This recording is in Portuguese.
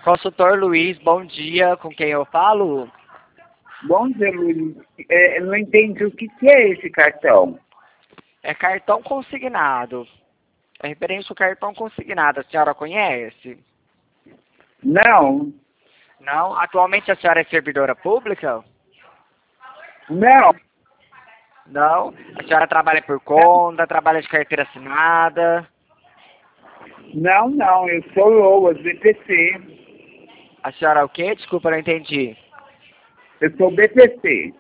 Consultor Luiz, bom dia, com quem eu falo? Bom dia, Luiz. Eu não entendi o que é esse cartão. É cartão consignado. É referente ao cartão consignado, a senhora conhece? Não, Não? Atualmente a senhora é servidora pública? não, Não? A senhora trabalha por conta, trabalha de carteira assinada? não, eu sou Loas, BPC. A senhora é o quê? Desculpa, não entendi. Eu sou BPC.